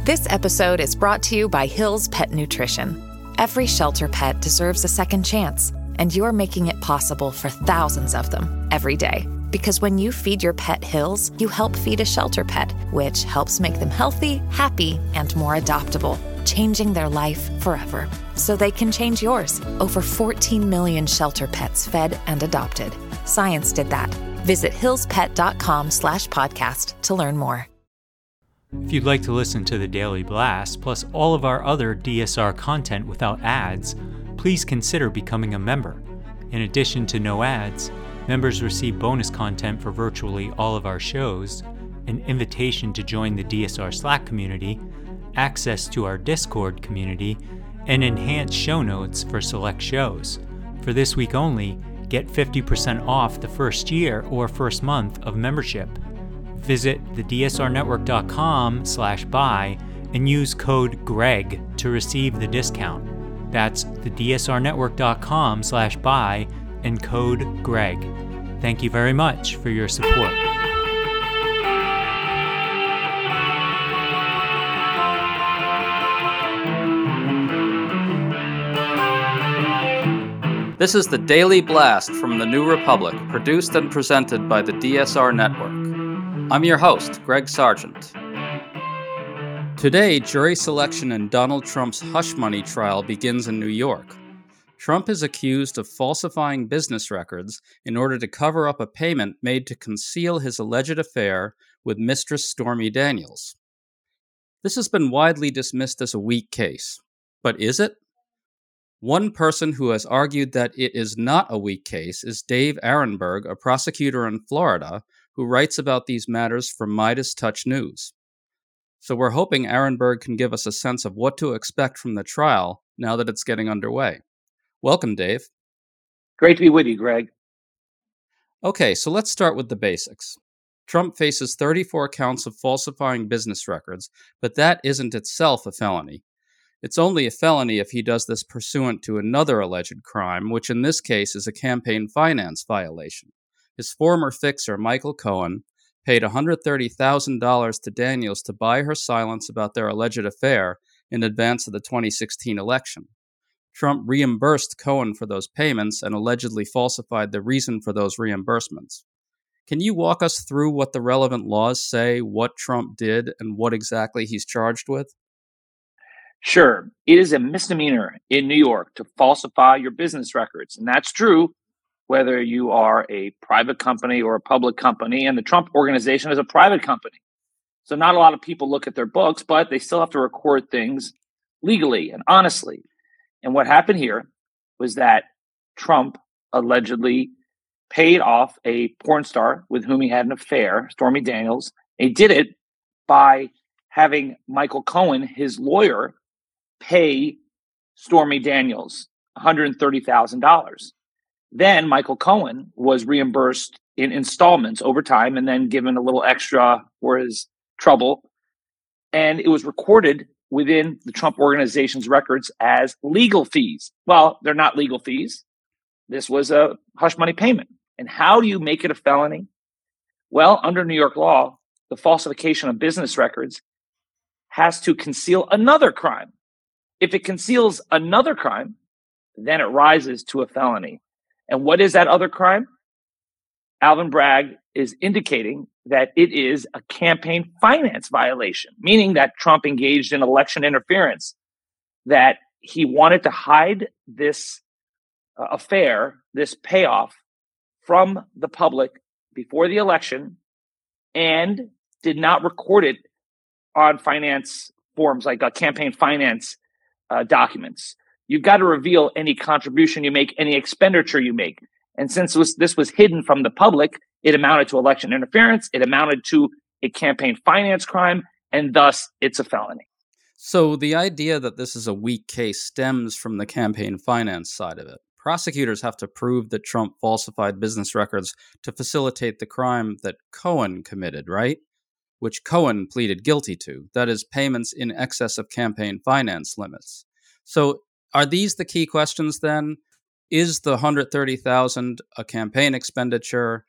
This episode is brought to you by Hill's Pet Nutrition. Every shelter pet deserves a second chance, and you're making it possible for thousands of them every day. Because when you feed your pet Hill's, you help feed a shelter pet, which helps make them healthy, happy, and more adoptable, changing their life forever. So they can change yours. Over 14 million shelter pets fed and adopted. Science did that. Visit hillspet.com/podcast to learn more. If you'd like to listen to the Daily Blast, plus all of our other DSR content without ads, please consider becoming a member. In addition to no ads, members receive bonus content for virtually all of our shows, an invitation to join the DSR Slack community, access to our Discord community, and enhanced show notes for select shows. For this week only, get 50% off the first year or first month of membership. Visit thedsrnetwork.com/buy and use code GREG to receive the discount. That's thedsrnetwork.com/buy and code GREG. Thank you very much for your support. This is the Daily Blast from the New Republic, produced and presented by the DSR Network. I'm your host, Greg Sargent. Today, jury selection in Donald Trump's hush money trial begins in New York. Trump is accused of falsifying business records in order to cover up a payment made to conceal his alleged affair with Mistress Stormy Daniels. This has been widely dismissed as a weak case, but is it? One person who has argued that it is not a weak case is Dave Aronberg, a prosecutor in Florida, who writes about these matters for Midas Touch News. So we're hoping Aronberg can give us a sense of what to expect from the trial now that it's getting underway. Welcome, Dave. Great to be with you, Greg. Okay, so let's start with the basics. Trump faces 34 counts of falsifying business records, but that isn't itself a felony. It's only a felony if he does this pursuant to another alleged crime, which in this case is a campaign finance violation. His former fixer, Michael Cohen, paid $130,000 to Daniels to buy her silence about their alleged affair in advance of the 2016 election. Trump reimbursed Cohen for those payments and allegedly falsified the reason for those reimbursements. Can you walk us through what the relevant laws say, what Trump did, and what exactly he's charged with? Sure. It is a misdemeanor in New York to falsify your business records. And that's true whether you are a private company or a public company. And the Trump Organization is a private company. So not a lot of people look at their books, but they still have to record things legally and honestly. And what happened here was that Trump allegedly paid off a porn star with whom he had an affair, Stormy Daniels. He did it by having Michael Cohen, his lawyer, pay Stormy Daniels $130,000. Then Michael Cohen was reimbursed in installments over time and then given a little extra for his trouble. And it was recorded within the Trump Organization's records as legal fees. Well, they're not legal fees. This was a hush money payment. And how do you make it a felony? Well, under New York law, the falsification of business records has to conceal another crime. If it conceals another crime, then it rises to a felony. And what is that other crime? Alvin Bragg is indicating that it is a campaign finance violation, meaning that Trump engaged in election interference, that he wanted to hide this affair, this payoff from the public before the election and did not record it on finance forms like campaign finance documents. You've got to reveal any contribution you make, any expenditure you make. And since this was hidden from the public, it amounted to election interference. It amounted to a campaign finance crime, and thus it's a felony. So the idea that this is a weak case stems from the campaign finance side of it. Prosecutors have to prove that Trump falsified business records to facilitate the crime that Cohen committed, right? Which Cohen pleaded guilty to. That is, payments in excess of campaign finance limits. So are these the key questions then? Is the $130,000 a campaign expenditure?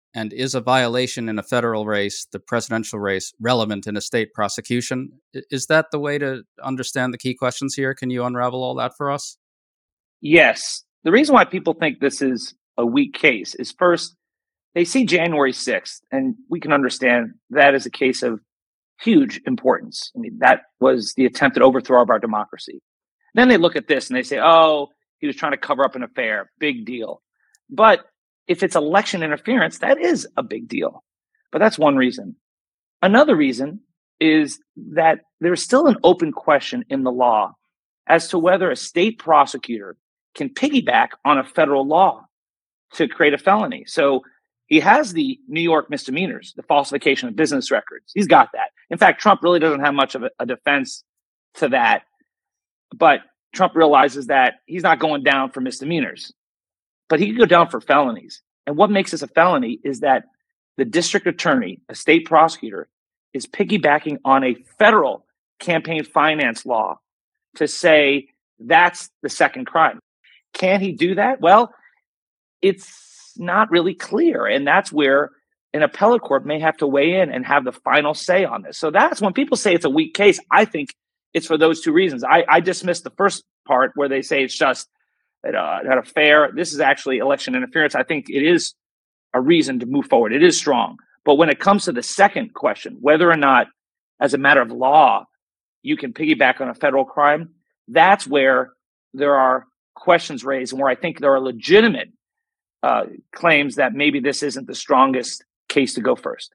And is a violation in a federal race, the presidential race, relevant in a state prosecution? Is that the way to understand the key questions here? Can you unravel all that for us? Yes. The reason why people think this is a weak case is first, they see January 6th, and we can understand that is a case of huge importance. I mean, that was the attempted overthrow of our democracy. Then they look at this and they say, oh, he was trying to cover up an affair. Big deal. But if it's election interference, that is a big deal. But that's one reason. Another reason is that there's still an open question in the law as to whether a state prosecutor can piggyback on a federal law to create a felony. So he has the New York misdemeanors, the falsification of business records. He's got that. In fact, Trump really doesn't have much of a defense to that. But Trump realizes that he's not going down for misdemeanors, but he could go down for felonies. And what makes this a felony is that the district attorney, a state prosecutor, is piggybacking on a federal campaign finance law to say that's the second crime. Can he do that? Well, it's not really clear. And that's where an appellate court may have to weigh in and have the final say on this. So that's when people say it's a weak case, I think it's for those two reasons. I dismissed the first part where they say it's just an affair. This is actually election interference. I think it is a reason to move forward. It is strong. But when it comes to the second question, whether or not, as a matter of law, you can piggyback on a federal crime, that's where there are questions raised and where I think there are legitimate claims that maybe this isn't the strongest case to go first.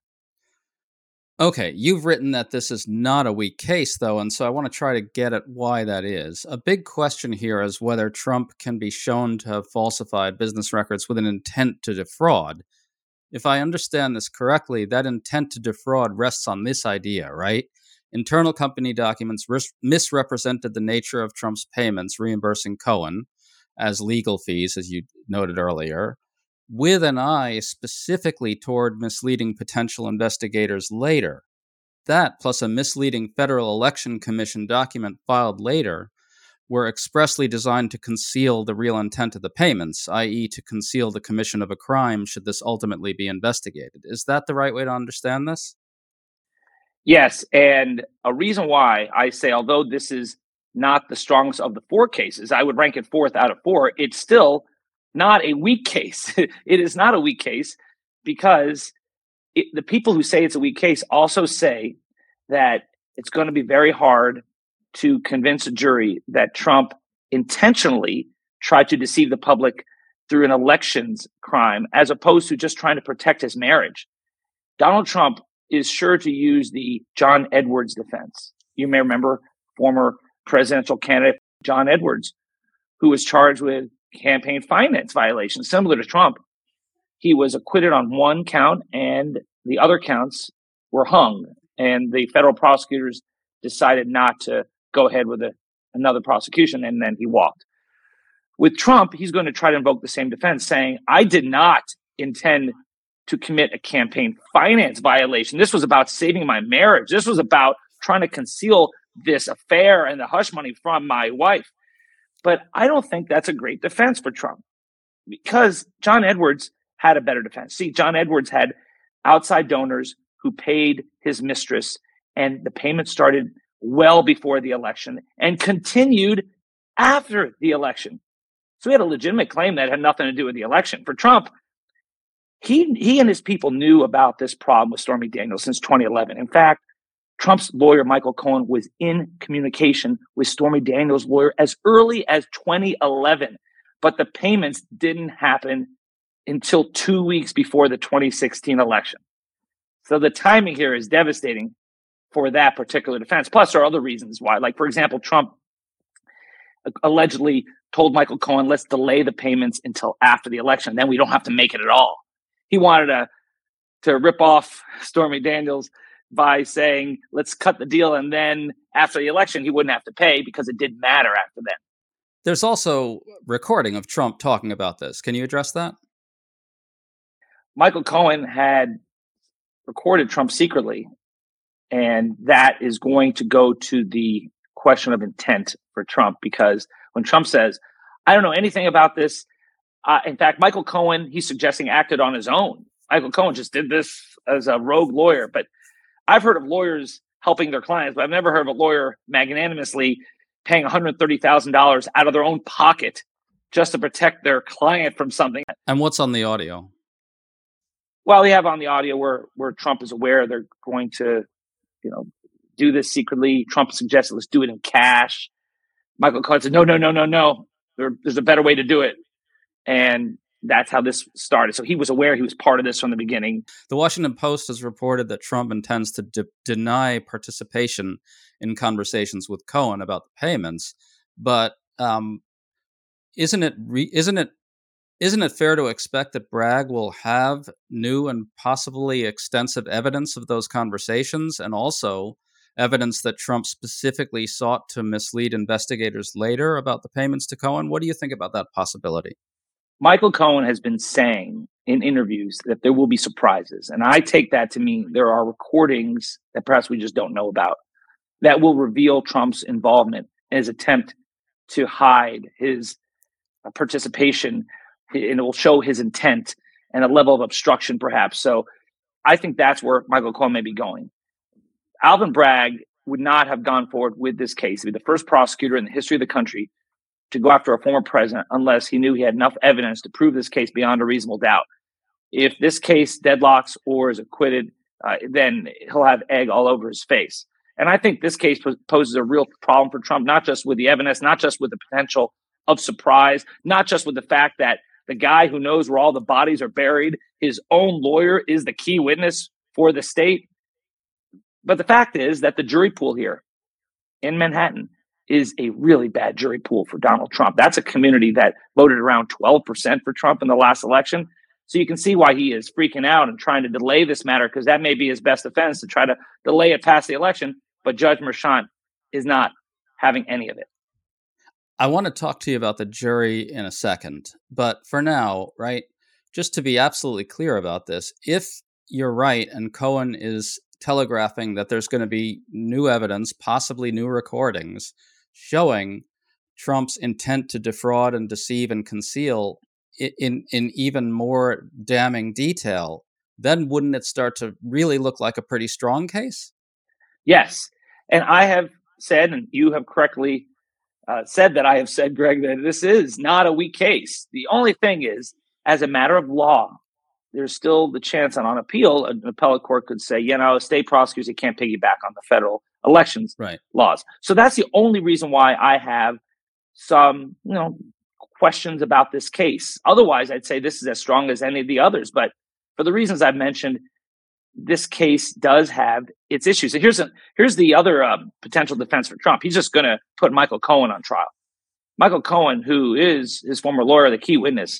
Okay, you've written that this is not a weak case, though, and so I want to try to get at why that is. A big question here is whether Trump can be shown to have falsified business records with an intent to defraud. If I understand this correctly, that intent to defraud rests on this idea, right? Internal company documents misrepresented the nature of Trump's payments, reimbursing Cohen as legal fees, as you noted earlier, with an eye specifically toward misleading potential investigators later. That, plus a misleading Federal Election Commission document filed later, were expressly designed to conceal the real intent of the payments, i.e. to conceal the commission of a crime should this ultimately be investigated. Is that the right way to understand this? Yes, and a reason why I say, although this is not the strongest of the four cases, I would rank it fourth out of four, it's still not a weak case. It is not a weak case because the people who say it's a weak case also say that it's going to be very hard to convince a jury that Trump intentionally tried to deceive the public through an elections crime as opposed to just trying to protect his marriage. Donald Trump is sure to use the John Edwards defense. You may remember former presidential candidate John Edwards, who was charged with campaign finance violations, similar to Trump. He was acquitted on one count and the other counts were hung. And the federal prosecutors decided not to go ahead with another prosecution, and then he walked. With Trump, he's going to try to invoke the same defense, saying, I did not intend to commit a campaign finance violation. This was about saving my marriage. This was about trying to conceal this affair and the hush money from my wife. But I don't think that's a great defense for Trump because John Edwards had a better defense. See, John Edwards had outside donors who paid his mistress, and the payment started well before the election and continued after the election. So he had a legitimate claim that had nothing to do with the election. For Trump, he and his people knew about this problem with Stormy Daniels since 2011. In fact, Trump's lawyer, Michael Cohen, was in communication with Stormy Daniels' lawyer as early as 2011. But the payments didn't happen until 2 weeks before the 2016 election. So the timing here is devastating for that particular defense. Plus, there are other reasons why. Like, for example, Trump allegedly told Michael Cohen, let's delay the payments until after the election. Then we don't have to make it at all. He wanted to rip off Stormy Daniels by saying, let's cut the deal. And then after the election, he wouldn't have to pay because it didn't matter after then. There's also recording of Trump talking about this. Can you address that? Michael Cohen had recorded Trump secretly, and that is going to go to the question of intent for Trump, because when Trump says, I don't know anything about this, in fact, Michael Cohen, he's suggesting, acted on his own. Michael Cohen just did this as a rogue lawyer. But I've heard of lawyers helping their clients, but I've never heard of a lawyer magnanimously paying $130,000 out of their own pocket just to protect their client from something. And what's on the audio? Well, we have on the audio where Trump is aware they're going to, do this secretly. Trump suggested, let's do it in cash. Michael Cohen said, no. There's a better way to do it. And that's how this started. So he was aware, he was part of this from the beginning. The Washington Post has reported that Trump intends to deny participation in conversations with Cohen about the payments. But isn't it fair to expect that Bragg will have new and possibly extensive evidence of those conversations, and also evidence that Trump specifically sought to mislead investigators later about the payments to Cohen? What do you think about that possibility? Michael Cohen has been saying in interviews that there will be surprises. And I take that to mean there are recordings that perhaps we just don't know about that will reveal Trump's involvement in his attempt to hide his participation, and it will show his intent and a level of obstruction perhaps. So I think that's where Michael Cohen may be going. Alvin Bragg would not have gone forward with this case. He'd be the first prosecutor in the history of the country to go after a former president unless he knew he had enough evidence to prove this case beyond a reasonable doubt. If this case deadlocks or is acquitted, then he'll have egg all over his face. And I think this case poses a real problem for Trump, not just with the evidence, not just with the potential of surprise, not just with the fact that the guy who knows where all the bodies are buried, his own lawyer, is the key witness for the state. But the fact is that the jury pool here in Manhattan is a really bad jury pool for Donald Trump. That's a community that voted around 12% for Trump in the last election. So you can see why he is freaking out and trying to delay this matter, because that may be his best defense, to try to delay it past the election. But Judge Merchant is not having any of it. I want to talk to you about the jury in a second. But for now, right, just to be absolutely clear about this, if you're right and Cohen is telegraphing that there's going to be new evidence, possibly new recordings, showing Trump's intent to defraud and deceive and conceal in even more damning detail, then wouldn't it start to really look like a pretty strong case? Yes. And I have said, and you have correctly said that I have said, Greg, that this is not a weak case. The only thing is, as a matter of law, there's still the chance that on appeal, an appellate court could say, state prosecutors, you can't piggyback on the federal elections laws. So that's the only reason why I have some, questions about this case. Otherwise, I'd say this is as strong as any of the others. But for the reasons I've mentioned, this case does have its issues. So here's the other potential defense for Trump. He's just going to put Michael Cohen on trial. Michael Cohen, who is his former lawyer, the key witness,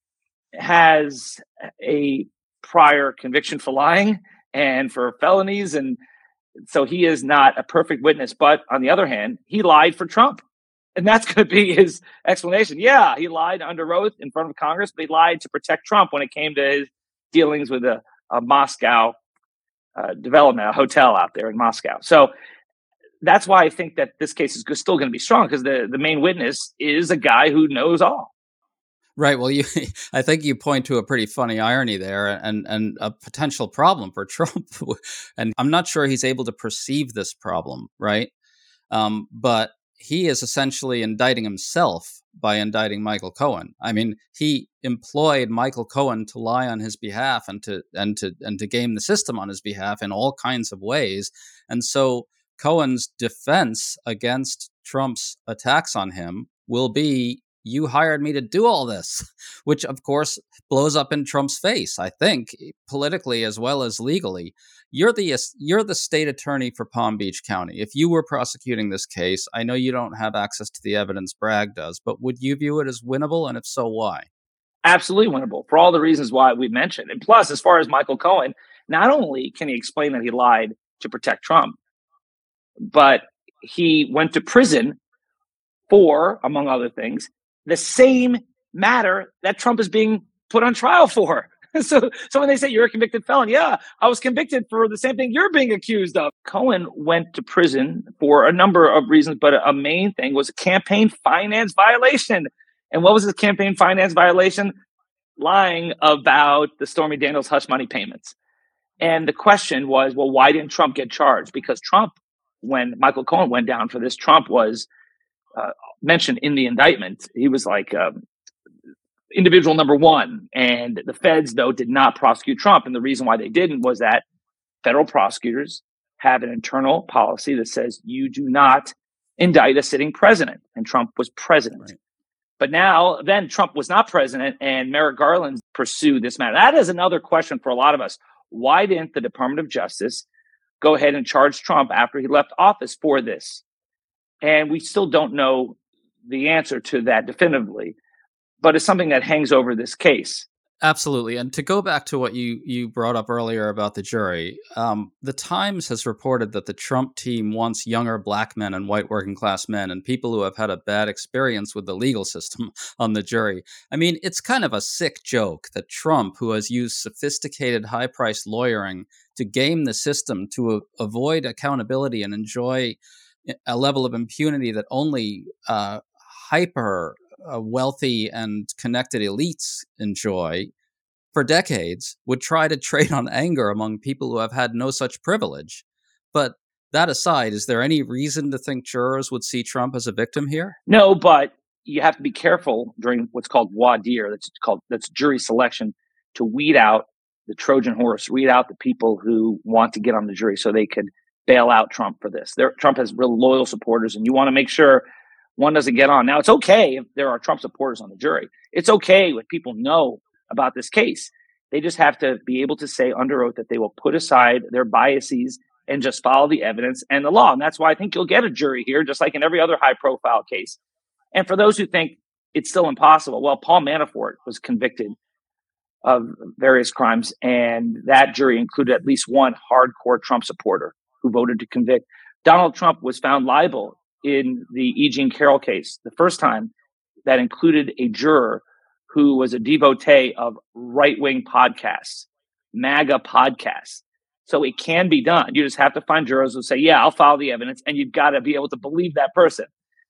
has a prior conviction for lying and for felonies. And so he is not a perfect witness. But on the other hand, he lied for Trump. And that's going to be his explanation. Yeah, he lied under oath in front of Congress, but he lied to protect Trump when it came to his dealings with a Moscow development, a hotel out there in Moscow. So that's why I think that this case is still going to be strong, because the main witness is a guy who knows all. Right. Well, I think you point to a pretty funny irony there, and a potential problem for Trump. And I'm not sure he's able to perceive this problem, right? But he is essentially indicting himself by indicting Michael Cohen. I mean, he employed Michael Cohen to lie on his behalf and to game the system on his behalf in all kinds of ways. And so Cohen's defense against Trump's attacks on him will be, you hired me to do all this, which of course blows up in Trump's face, I think, politically as well as legally. You're the state attorney for Palm Beach County. If you were prosecuting this case, I know you don't have access to the evidence Bragg does, but would you view it as winnable? And if so, why? Absolutely winnable, for all the reasons why we mentioned. And plus, as far as Michael Cohen, not only can he explain that he lied to protect Trump, but he went to prison for, among other things, the same matter that Trump is being put on trial for. So when they say you're a convicted felon, yeah, I was convicted for the same thing you're being accused of. Cohen went to prison for a number of reasons, but a main thing was a campaign finance violation. And what was his campaign finance violation? lying about the Stormy Daniels hush money payments. And the question was, well, why didn't Trump get charged? Because Trump, when Michael Cohen went down for this, Trump was mentioned in the indictment. He was like individual number one. And the feds, though, did not prosecute Trump. And the reason why they didn't was that federal prosecutors have an internal policy that says you do not indict a sitting president. And Trump was president. Right. But now, then Trump was not president, and Merrick Garland pursued this matter. That is another question for a lot of us. Why didn't the Department of Justice go ahead and charge Trump after he left office for this? And we still don't know the answer to that definitively, but it's something that hangs over this case. Absolutely. And to go back to what you brought up earlier about the jury, the Times has reported that the Trump team wants younger black men and white working class men and people who have had a bad experience with the legal system on the jury. I mean, it's kind of a sick joke that Trump, who has used sophisticated, high-priced lawyering to game the system to avoid accountability and enjoy a level of impunity that only hyper wealthy and connected elites enjoy for decades, would try to trade on anger among people who have had no such privilege. But that aside, is there any reason to think jurors would see Trump as a victim here? No, but you have to be careful during what's called voir dire, that's jury selection, to weed out the Trojan horse, weed out the people who want to get on the jury so they could bail out Trump for this. Trump has real loyal supporters, and you want to make sure one doesn't get on. Now, it's okay if there are Trump supporters on the jury. It's okay if people know about this case. They just have to be able to say under oath that they will put aside their biases and just follow the evidence and the law. And that's why I think you'll get a jury here, just like in every other high-profile case. And for those who think it's still impossible, well, Paul Manafort was convicted of various crimes, and that jury included at least one hardcore Trump supporter who voted to convict. Donald Trump was found liable in the E. Jean Carroll case, the first time that included a juror who was a devotee of right-wing podcasts, MAGA podcasts. So it can be done. You just have to find jurors who say, yeah, I'll follow the evidence, and you've got to be able to believe that person.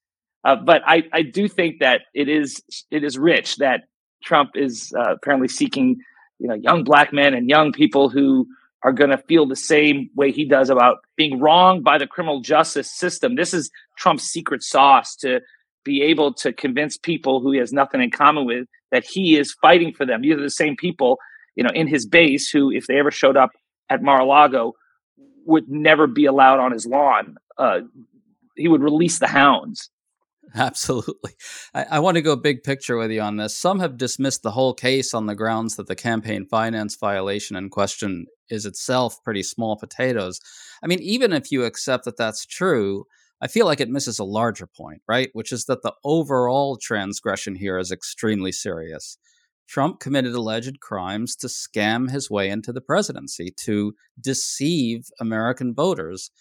But I do think that it is rich that Trump is apparently seeking, young black men and young people who are going to feel the same way he does about being wronged by the criminal justice system. This is Trump's secret sauce, to be able to convince people who he has nothing in common with that he is fighting for them. These are the same people, in his base who, if they ever showed up at Mar-a-Lago, would never be allowed on his lawn. He would release the hounds. Absolutely. I want to go big picture with you on this. Some have dismissed the whole case on the grounds that the campaign finance violation in question is itself pretty small potatoes. I mean, even if you accept that that's true, I feel like it misses a larger point, right? Which is that the overall transgression here is extremely serious. Trump committed alleged crimes to scam his way into the presidency, to deceive American voters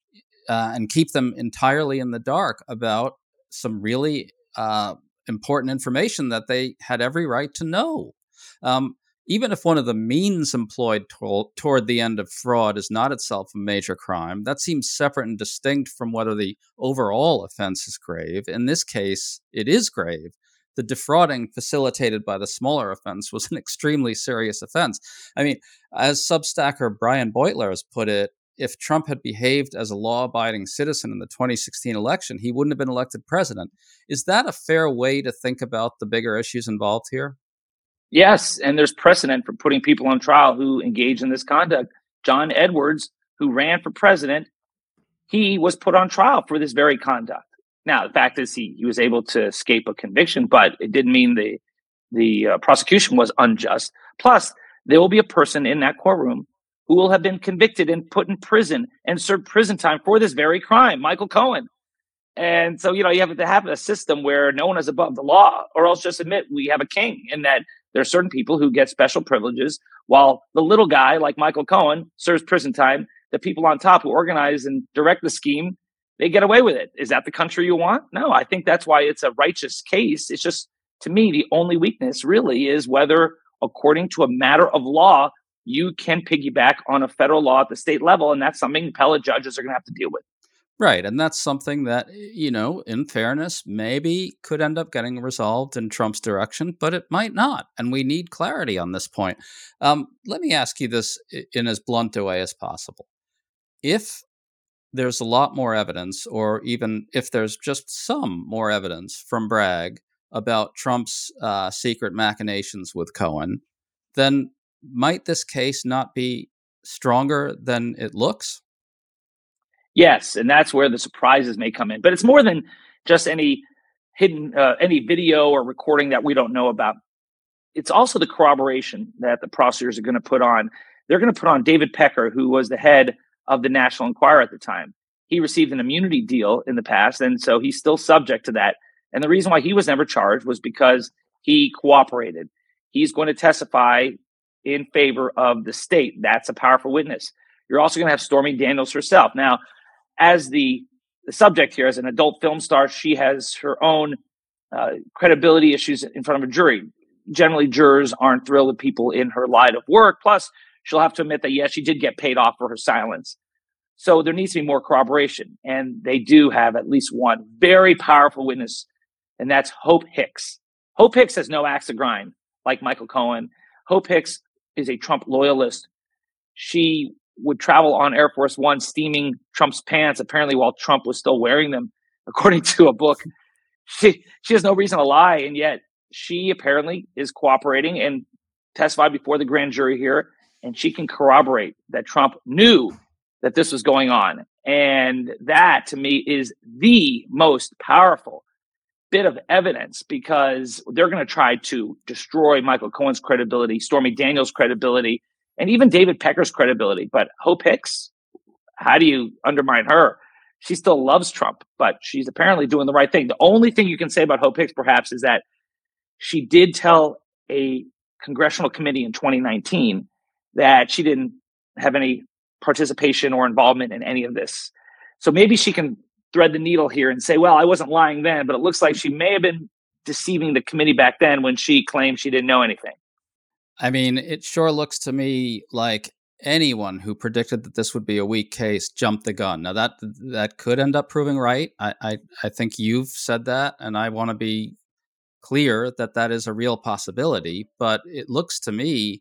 and keep them entirely in the dark about some really important information that they had every right to know. Even if one of the means employed toward the end of fraud is not itself a major crime, that seems separate and distinct from whether the overall offense is grave. In this case, it is grave. The defrauding facilitated by the smaller offense was an extremely serious offense. I mean, as Substacker Brian Beutler has put it, if Trump had behaved as a law-abiding citizen in the 2016 election, he wouldn't have been elected president. Is that a fair way to think about the bigger issues involved here? Yes, and there's precedent for putting people on trial who engage in this conduct. John Edwards, who ran for president, he was put on trial for this very conduct. Now, the fact is he was able to escape a conviction, but it didn't mean the prosecution was unjust. Plus, there will be a person in that courtroom who will have been convicted and put in prison and served prison time for this very crime, Michael Cohen. And so, you have to have a system where no one is above the law, or else just admit we have a king, and that there are certain people who get special privileges while the little guy like Michael Cohen serves prison time. The people on top who organize and direct the scheme, they get away with it. Is that the country you want? No, I think that's why it's a righteous case. It's just, to me, the only weakness really is whether, according to a matter of law, you can piggyback on a federal law at the state level, and that's something appellate judges are going to have to deal with. Right. And that's something that, in fairness, maybe could end up getting resolved in Trump's direction, but it might not. And we need clarity on this point. Let me ask you this in as blunt a way as possible. If there's a lot more evidence, or even if there's just some more evidence from Bragg about Trump's secret machinations with Cohen, then might this case not be stronger than it looks? Yes, and that's where the surprises may come in. But it's more than just any any video or recording that we don't know about. It's also the corroboration that the prosecutors are going to put on. They're going to put on David Pecker, who was the head of the National Enquirer at the time. He received an immunity deal in the past, and so he's still subject to that. And the reason why he was never charged was because he cooperated. He's going to testify in favor of the state. That's a powerful witness. You're also going to have Stormy Daniels herself. Now, as the subject here, as an adult film star, she has her own credibility issues in front of a jury. Generally, jurors aren't thrilled with people in her line of work. Plus, she'll have to admit that, yes, she did get paid off for her silence. So there needs to be more corroboration. And they do have at least one very powerful witness, and that's Hope Hicks. Hope Hicks has no axe to grind like Michael Cohen. Hope Hicks is a Trump loyalist. She would travel on Air Force One steaming Trump's pants, apparently while Trump was still wearing them, according to a book. She has no reason to lie, and yet she apparently is cooperating and testified before the grand jury here, and she can corroborate that Trump knew that this was going on. And that, to me, is the most powerful bit of evidence, because they're going to try to destroy Michael Cohen's credibility, Stormy Daniels' credibility, and even David Pecker's credibility. But Hope Hicks, how do you undermine her? She still loves Trump, but she's apparently doing the right thing. The only thing you can say about Hope Hicks, perhaps, is that she did tell a congressional committee in 2019 that she didn't have any participation or involvement in any of this. So maybe she can thread the needle here and say, well, I wasn't lying then, but it looks like she may have been deceiving the committee back then when she claimed she didn't know anything. I mean, it sure looks to me like anyone who predicted that this would be a weak case jumped the gun. Now that could end up proving right. I think you've said that, and I want to be clear that that is a real possibility. But it looks to me,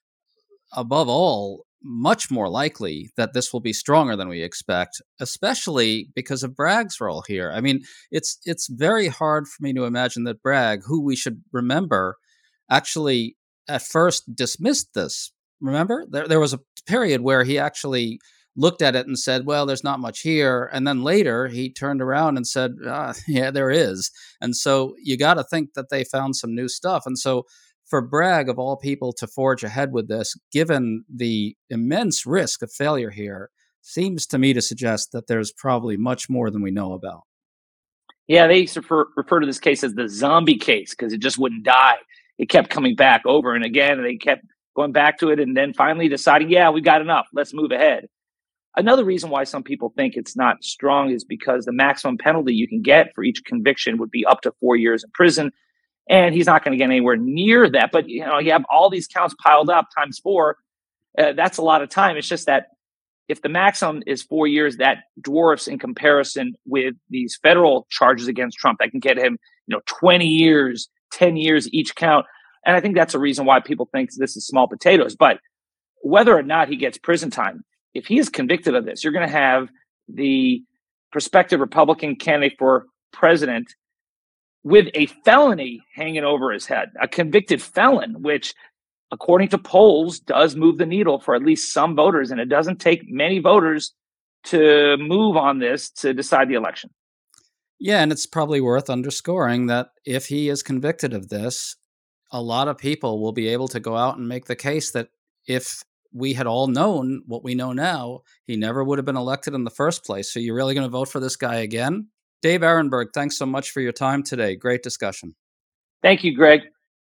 above all, much more likely that this will be stronger than we expect, especially because of Bragg's role here. I mean, it's very hard for me to imagine that Bragg, who we should remember, actually at first dismissed this. Remember, there was a period where he actually looked at it and said, well, there's not much here. And then later he turned around and said, yeah, there is. And so you got to think that they found some new stuff. And so for Bragg, of all people, to forge ahead with this, given the immense risk of failure here, seems to me to suggest that there's probably much more than we know about. Yeah, they used to refer to this case as the zombie case because it just wouldn't die. It kept coming back over and again, and they kept going back to it, and then finally deciding, yeah, we got enough. Let's move ahead. Another reason why some people think it's not strong is because the maximum penalty you can get for each conviction would be up to 4 years in prison. And he's not going to get anywhere near that. But, you have all these counts piled up times 4. That's a lot of time. It's just that if the maximum is 4 years, that dwarfs in comparison with these federal charges against Trump that can get him, 20 years, 10 years each count. And I think that's a reason why people think this is small potatoes. But whether or not he gets prison time, if he is convicted of this, you're going to have the prospective Republican candidate for president with a felony hanging over his head, a convicted felon, which, according to polls, does move the needle for at least some voters. And it doesn't take many voters to move on this to decide the election. Yeah, and it's probably worth underscoring that if he is convicted of this, a lot of people will be able to go out and make the case that if we had all known what we know now, he never would have been elected in the first place. So you're really going to vote for this guy again? Dave Aronberg, thanks so much for your time today. Great discussion. Thank you, Greg.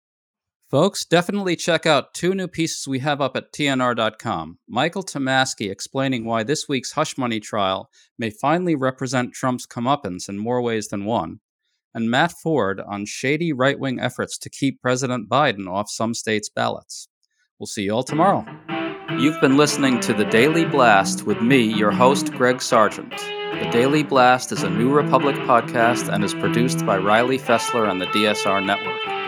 Folks, definitely check out 2 new pieces we have up at TNR.com. Michael Tomasky explaining why this week's hush money trial may finally represent Trump's comeuppance in more ways than one, and Matt Ford on shady right-wing efforts to keep President Biden off some states' ballots. We'll see you all tomorrow. You've been listening to The Daily Blast with me, your host, Greg Sargent. The Daily Blast is a New Republic podcast and is produced by Riley Fessler and the DSR Network.